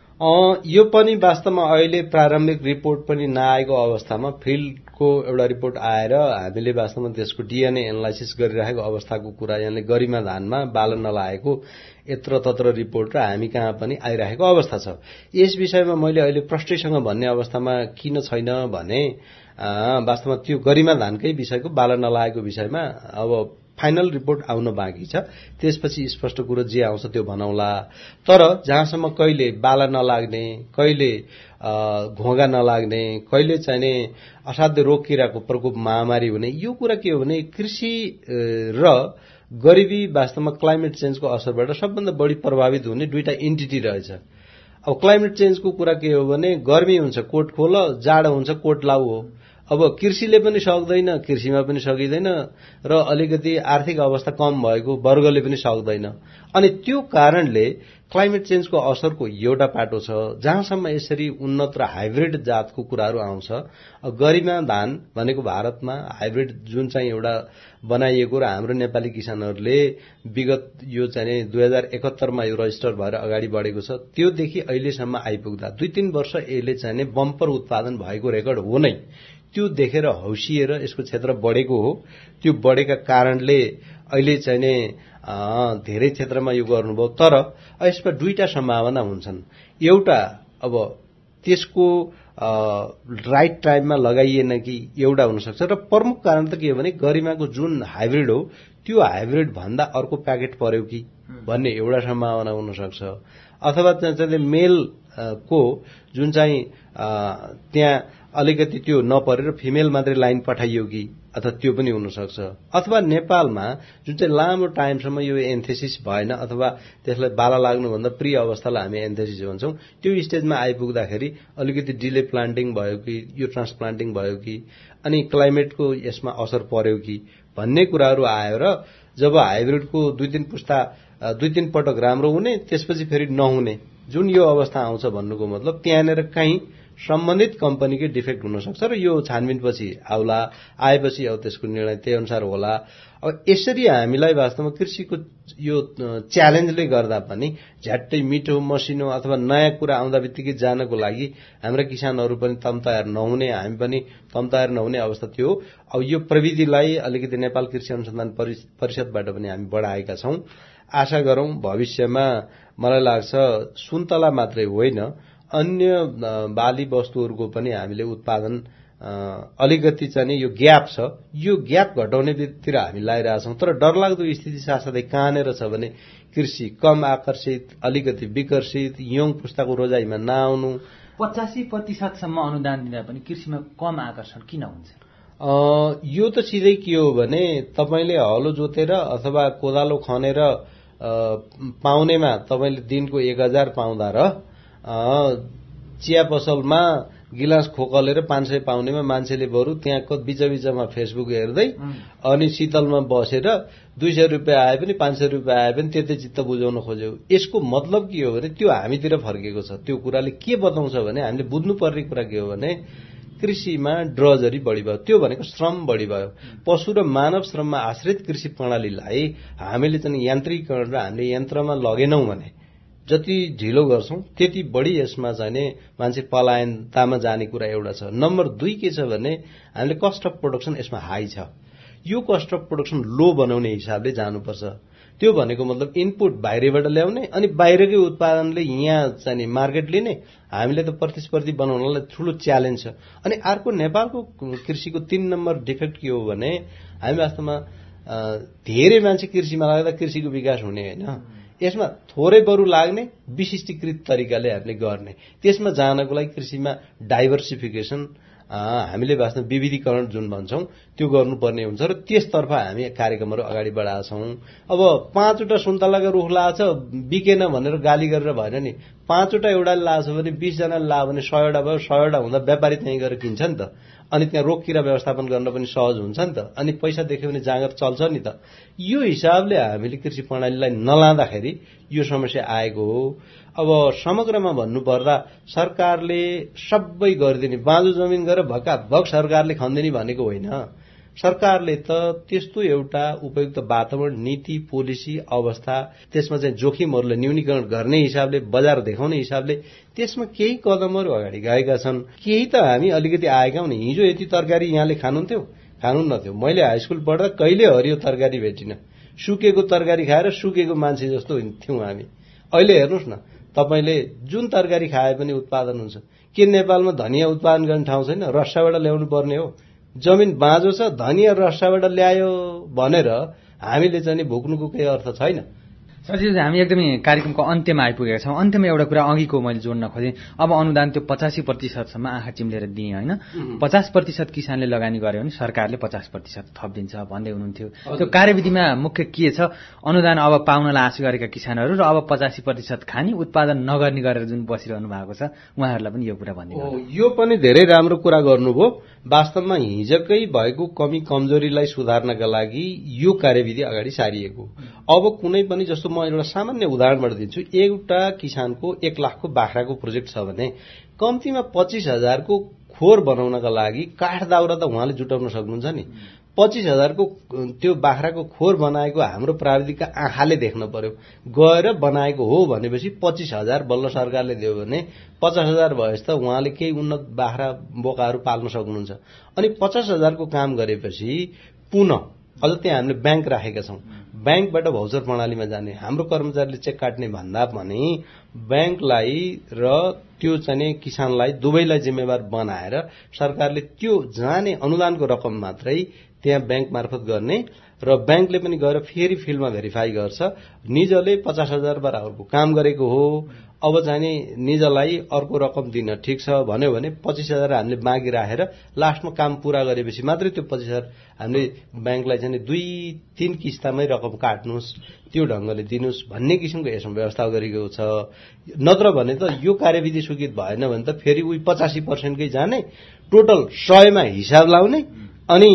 यो पनि वास्तवमा अहिले प्रारम्भिक रिपोर्ट पनि नआएको अवस्थामा फिल्डको एउटा रिपोर्ट आएर हामीले वास्तवमा त्यसको डिएनए एनालाइसिस गरिरहेको अवस्थाको कुरा, यहाँले गरिमा धानमा बाल नलागेको यत्र तत्र रिपोर्ट र हामी कहाँ पनि आइरहेको अवस्था छ। यस विषयमा मैले अहिले प्रष्टैसँग भन्ने अवस्थामा किन छैन भने वास्तवमा त्यो गरिमा धानकै विषयको बाल नलागेको विषयमा अब फाइनल रिपोर्ट आउन बाँकी छ, त्यसपछि स्पष्ट कुरो जे आउँछ त्यो भनौला। तर जहाँसम्म कहिले बाला नलाग्ने, कहिले घोगा नलाग्ने, कहिले चाहिने असाध्य रोग किराको प्रकोप महामारी हुने, यो कुरा के हो भने कृषि र गरिबी वास्तवमा क्लाइमेट चेन्जको असरबाट सबभन्दा बढी प्रभावित हुने दुईटा एन्टिटी रहेछ। अब क्लाइमेट चेन्जको कुरा के हो भने गर्मी हुन्छ कोट खोल, जाडो हुन्छ कोट लाउ हो। अब कृषिले पनि सक्दैन, कृषिमा पनि सकिँदैन, र अलिकति आर्थिक अवस्था कम भएको वर्गले पनि सक्दैन। अनि त्यो कारणले क्लाइमेट चेन्जको असरको एउटा पाटो छ। जहाँसम्म यसरी उन्नत र हाइब्रिड जातको कुराहरू आउँछ, गरिमा धान भनेको भारतमा हाइब्रिड जुन चाहिँ एउटा बनाइएको र हाम्रो नेपाली किसानहरूले विगत यो चाहिँ 2071मा यो रजिस्टर भएर अगाडि बढेको छ, त्योदेखि अहिलेसम्म आइपुग्दा 2-3 वर्ष यसले चाहिँ बम्पर उत्पादन भएको रेकर्ड हो नै। त्यो देखेर हौसिएर यसको क्षेत्र बढेको हो। त्यो बढेका कारणले अहिले चाहिँ धेरै क्षेत्रमा यो गर्नुभयो। तर यसमा दुईटा सम्भावना हुन्छन्। एउटा, अब त्यसको राइट टाइममा लगाइएन कि एउटा हुन सक्छ, र प्रमुख कारण त के हो भने गरिमाको जुन हाइब्रिड हो त्यो हाइब्रिड भन्दा अर्को प्याकेट पर्यो कि भन्ने एउटा सम्भावना हुन सक्छ। अथवा चाहिँ मेल को जुन चाहिँ त्यहाँ अलिकति त्यो नपरेर फिमेल मात्रै लाइन पठाइयो कि, अथवा त्यो पनि हुन सक्छ। अथवा नेपालमा जुन चाहिँ लामो टाइमसम्म यो एन्थेसिस भएन, अथवा त्यसलाई बाला लाग्नुभन्दा प्री अवस्थालाई हामी एन्थेसिस भन्छौं, त्यो स्टेजमा आइपुग्दाखेरि अलिकति डिले प्लान्टिङ भयो कि, यो ट्रान्सप्लान्टिङ भयो कि, अनि क्लाइमेटको यसमा असर पर्यो कि भन्ने कुराहरू आयो। र जब हाइब्रिडको 2-3 पटक राम्रो हुने, त्यसपछि फेरि नहुने, जुन यो अवस्था आउँछ भन्नुको मतलब त्यहाँनिर कहीँ सम्बन्धित कम्पनीकै डिफेक्ट हुन सक्छ, र यो छानबिनपछि आउला, आएपछि अब त्यसको निर्णय त्यही अनुसार होला। अब यसरी हामीलाई वास्तवमा कृषिको यो च्यालेन्जले गर्दा पनि झ्याट्टै मिठो मसिनो अथवा नयाँ कुरा आउँदा बित्तिकै जानको लागि हाम्रा किसानहरू पनि तम तयार नहुने, हामी पनि तम तयार नहुने अवस्था थियो। अब यो प्रविधिलाई अलिकति नेपाल कृषि अनुसन्धान परिषदबाट पनि हामी बढाएका छौं। आशा गरौं भविष्यमा मलाई लाग्छ सुन्तला मात्रै होइन, अन्य बाली वस्तुहरूको पनि हामीले उत्पादन अलिकति चाहिँ यो ग्याप छ, यो ग्याप घटाउनेतिर हामी लागिरहेछौँ। तर डरलाग्दो स्थिति साथसाथै कहाँनिर छ भने कृषि कम आकर्षित, अलिकति विकर्षित, यङ पुस्ताको रोजाइमा नआउनु। 85% अनुदान दिँदा पनि कृषिमा कम आकर्षण किन हुन्छ? यो त सिधै के हो भने तपाईँले हलो जोतेर अथवा कोदालो खनेर पाउनेमा तपाईँले दिनको 1000 पाउँदा र चिया पसलमा गिलास खोकलेर 500 पाउनेमा मान्छेले बरु त्यहाँको बिचबिचमा फेसबुक हेर्दै अनि शीतलमा बसेर 200 रुपियाँ आए पनि 500 रुपियाँ आए पनि त्यतै चित्त बुझाउन खोज्यो। यसको मतलब के हो भने त्यो हामीतिर फर्केको छ। त्यो कुराले के बताउँछ भने हामीले बुझ्नुपर्ने कुरा के हो भने कृषिमा ड्रजरी बढी भयो, त्यो भनेको श्रम बढी भयो। पशु र मानव श्रममा आश्रित कृषि प्रणालीलाई हामीले चाहिँ यान्त्रिकीकरण र हामीले यन्त्रमा लगेनौं भने जति ढिलो गर्छौं त्यति बढी यसमा चाहिँ मान्छे पलायनतामा जाने कुरा एउटा छ। नम्बर 2 के छ भने हामीले कस्ट अफ प्रोडक्सन यसमा हाई छ। यो कस्ट अफ प्रोडक्सन लो बनाउने हिसाबले जानुपर्छ। त्यो भनेको मतलब इनपुट बाहिरबाट ल्याउने अनि बाहिरकै उत्पादनले यहाँ चाहिँ मार्केट लिने। हामीले त प्रतिस्पर्धी बनाउनलाई ठूलो च्यालेन्ज छ। अनि अर्को नेपालको कृषिको 3 नम्बर डिफेक्ट के हो भने हामी वास्तवमा धेरै मान्छे कृषिमा लाग्दा कृषिको विकास हुने हैन। यसमा थोरै बरु लाग्ने, विशिष्टीकृत तरिकाले हामीले गर्ने। त्यसमा जानको लागि कृषिमा डाइभर्सिफिकेसन हामीले वास्तवमा विविधीकरण जुन भन्छौं त्यो गर्नुपर्ने हुन्छ र त्यसतर्फ हामी कार्यक्रमहरू अगाडि बढाएका छौं। अब 5 वटा सुन्तलाको रुख लाछ बिकेन भनेर गाली गरेर भएन नि। 5 वटा एउटाले लाछ भने 20 जनाले ला भने 100 वटा भयो। 100 वटा हुँदा व्यापारी त्यही गएर किन्छ नि त। अनि त्यहाँ रोग किरा व्यवस्थापन गर्न पनि सहज हुन्छ नि त। अनि पैसा देख्यो भने जाँगर चल्छ नि त। यो हिसाबले हामीले कृषि प्रणालीलाई नलाँदाखेरि यो समस्या आएको हो। अब समग्रमा भन्नुपर्दा सरकारले सबै गरिदिने, बाँझो जमिन गरेर भक्काभक सरकारले खन्दिने भनेको होइन। सरकारले त त्यस्तो एउटा उपयुक्त वातावरण, नीति, पोलिसी, अवस्था, त्यसमा चाहिँ जोखिमहरूलाई न्यूनीकरण गर्ने हिसाबले, बजार देखाउने हिसाबले त्यसमा केही कदमहरू अगाडि गएका छन्। केही त हामी अलिकति आएका हुन्। हिजो यति तरकारी यहाँले खानुहुन्थ्यो, खानुहुन्नथ्यो। मैले हाई स्कुल पढ्दा कहिले हरियो तरकारी भेटिन। सुकेको तरकारी खाएर सुकेको मान्छे जस्तो थियौं हामी। अहिले हेर्नुहोस् न, तपाईले जुन तरकारी खाए पनि उत्पादन हुन्छ। के नेपालमा धनिया उत्पादन गर्ने ठाउँ छैन? रसाबाट ल्याउनु पर्ने हो। जमिन बाँझो छ, धनिया रसाबाट ल्यायो भनेर हामीले चाहिँ भुक्नुको केही अर्थ छैन। सचिवजी, हामी एकदमै कार्यक्रमको अन्त्यमा आइपुगेका छौं। अन्त्यमा एउटा कुरा अघिको मैले जोड्न खोजेँ। अब अनुदान त्यो 85% आँखा चिम्लेर दिए होइन, 50% किसानले लगानी गर्यो भने सरकारले 50% थपिदिन्छ भन्दै हुनुहुन्थ्यो। त्यो कार्यविधिमा मुख्य के छ? अनुदान अब पाउनलाई आशा गरेका किसानहरू र अब 85% खानी उत्पादन नगर्ने गरेर जुन बसिरहनु भएको छ उहाँहरूलाई पनि यो कुरा भनिदिनु। यो पनि धेरै राम्रो कुरा गर्नुभयो। वास्तवमा हिजकै भएको कमी कमजोरीलाई सुधार्नका लागि यो कार्यविधि अगाडि सारिएको। अब कुनै पनि जस्तो म एउटा सामान्य उदाहरणबाट दिन्छु। एउटा किसानको 1 लाखको बाख्राको प्रोजेक्ट छ भने कम्तीमा 25,000 को खोर बनाउनका लागि काठ दाउरा त उहाँले जुटाउन सक्नुहुन्छ नि। 25,000 को त्यो बाख्राको खोर बनाएको हाम्रो प्राविधिकका आँखाले देख्न पर्यो। गएर बनाएको हो भनेपछि 25,000 बल्ल सरकारले दियो भने 50,000 भएछ त उहाँले केही उन्नत बाख्रा बोकाहरू पाल्न सक्नुहुन्छ। अनि 50,000 को काम गरेपछि पुनः अझ त्यहाँ हामीले ब्याङ्क राखेका छौं। ब्याङ्कबाट भौचर प्रणालीमा जाने, हाम्रो कर्मचारीले चेक काट्ने भन्दा पनि ब्याङ्कलाई र त्यो चाहिँ किसानलाई दुवैलाई जिम्मेवार बनाएर सरकारले त्यो जाने अनुदानको रकम मात्रै त्यहाँ ब्याङ्क मार्फत गर्ने र ब्याङ्कले पनि गएर फेरि फिल्डमा भेरिफाई गर्छ। निजले 50,000 बराबरको काम गरेको हो, अब चाहिँ निजलाई अर्को रकम दिन ठिक छ भन्यो भने 25,000 हामीले बाँकी राखेर लास्टमा काम पूरा गरेपछि मात्रै त्यो 25,000 हामीले ब्याङ्कलाई चाहिँ 2-3 किस्तामै रकम काट्नुस्, त्यो ढंगले दिनुस् भन्ने किसिमको यसमा व्यवस्था गरेको छ। नत्र भने त यो कार्यविधि स्वीकृत भएन भने त फेरि उही 85% कै जाने, टोटल 100 मा हिसाब लाउने अनि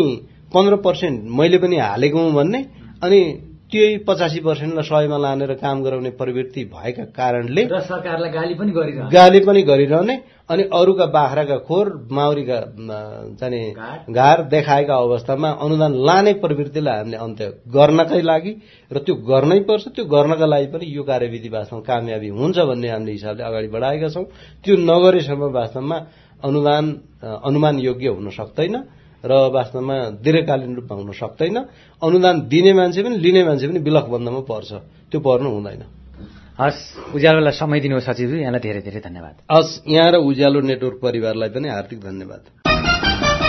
15% मैले पनि हालेको हुँ भन्ने अनि त्यही 85% लाई 100 मा लानेर काम गराउने प्रवृत्ति भएका कारणले र सरकारलाई गाली पनि गरिरहने अनि अरूका बाख्राका खोर, माउरीका चाहिँ घार देखाएका अवस्थामा अनुदान लाने प्रवृत्तिलाई हामीले अन्त्य गर्नकै लागि र त्यो गर्नै पर्छ। त्यो गर्नका लागि पनि यो कार्यविधि वास्तवमा कामयाबी हुन्छ भन्ने हामीले हिसाबले अगाडि बढाएका छौं। त्यो नगरेसम्म वास्तवमा अनुदान अनुमान योग्य हुन सक्दैन र वास्तवमा दीर्घकालीन रूपमा हुन सक्दैन। अनुदान दिने मान्छे पनि लिने मान्छे पनि विलखबन्धमा पर्छ, त्यो पर्नु हुँदैन। हस्, उज्यालोलाई समय दिनुहोस् सचिवजी, यहाँलाई धेरै धेरै धन्यवाद। हस्, यहाँ र उज्यालो नेटवर्क परिवारलाई पनि हार्दिक धन्यवाद।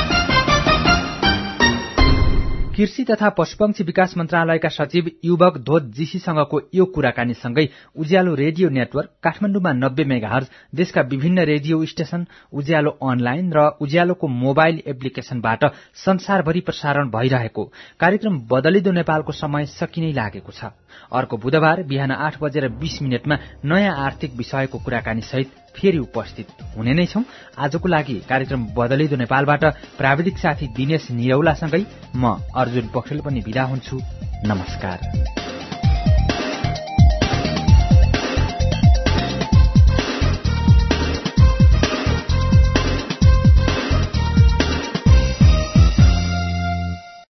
कृषि तथा पशुपक्षी विकास मन्त्रालयका सचिव युवक ध्वज जीसीसँगको यो कुराकानीसँगै उज्यालो रेडियो नेटवर्क काठमाडौँमा 90 मेगाहर्ज, देशका विभिन्न रेडियो स्टेशन, उज्यालो अनलाइन र उज्यालोको मोबाइल एप्लिकेशनबाट संसारभरि प्रसारण भइरहेको कार्यक्रम बदलिदो नेपालको समय सकिनै लागेको छ। अर्को बुधबार बिहान 8:20 मा नयाँ आर्थिक विषयको कुराकानी सहित फेरि उपस्थित हुने नै छौं। आजको लागि कार्यक्रम बदलिदो नेपालबाट प्राविधिक साथी दिनेश निरौलासँगै म अर्जुन पोखरेल पनि बिदा हुन्छु। नमस्कार।